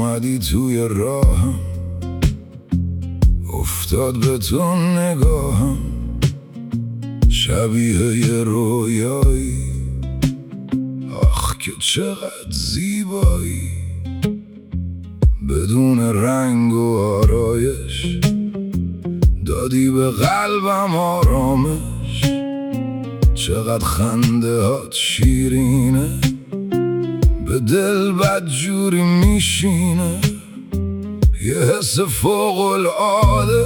اومدی توی راهم، افتاد به تو نگاهم، شبیه یه رویایی. آخ که چقدر زیبایی، بدون رنگ و آرایش دادی به قلبم آرامش. چقدر خنده هات شیرینه، به دل بدجوری میشینه. یه حس فوق العاده،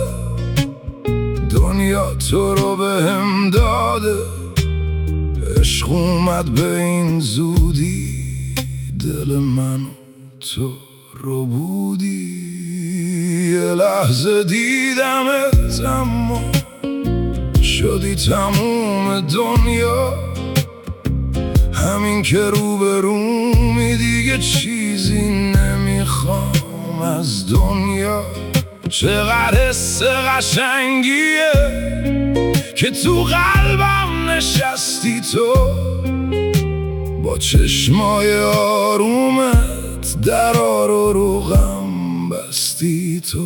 دنیا تو رو بهم داده. عشق اومد به این زودی، دل من تو رو بودی. یه لحظه دیدمت اما شدی تموم دنیا. همین که روبرومی دیگه چیزی نمیخوام از دنیا. چقدر حس قشنگیه که تو قلبم نشستی تو، با چشمای آرومت درا رو رو غم بستی تو.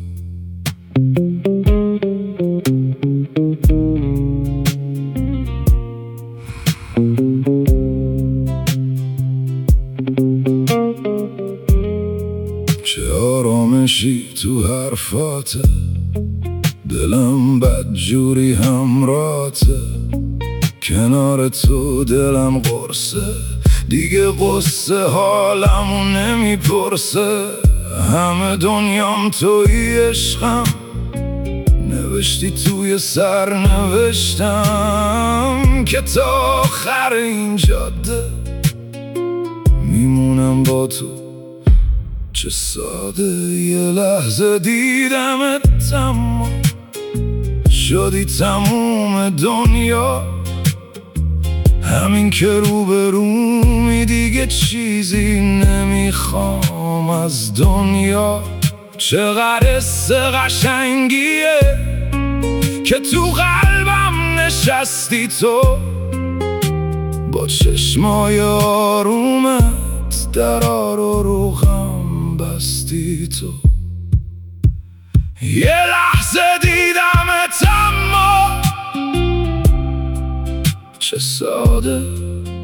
چه آرامشی تو حرفاته، دلم بدجوری همراته. کنار تو دلم قرصه، دیگه قصه حالمو نمیپرسه. همه دنیام توی عشقم، نوشتی توی سرنوشتم که تا آخر این جاده میمونم با تو. چه ساده، یه لحظه دیدمت اما شدی تموم دنیا. همین که روبرومی دیگه چیزی نمیخوام از دنیا. چقدر حس قشنگیه که تو قلبم نشستی تو، با چشمای آرومت درا رو رو غم بستی تو. یه لحظه دیدمت اما چه ساده،